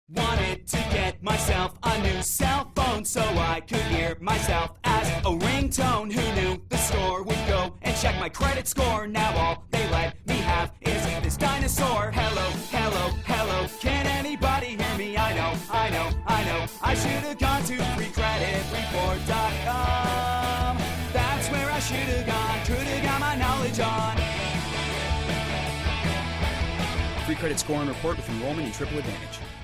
Wanted to get myself a new cell phone so I could hear myself as a ringtone. Who knew the store would go and check my credit score? Now all they let me have is this dinosaur. Hello, hello, hello, can anybody hear me? I know, I should have gone to freecreditreport.com. That's where I should have gone, could have got my knowledge on. Free credit score and report with enrollment in Triple Advantage.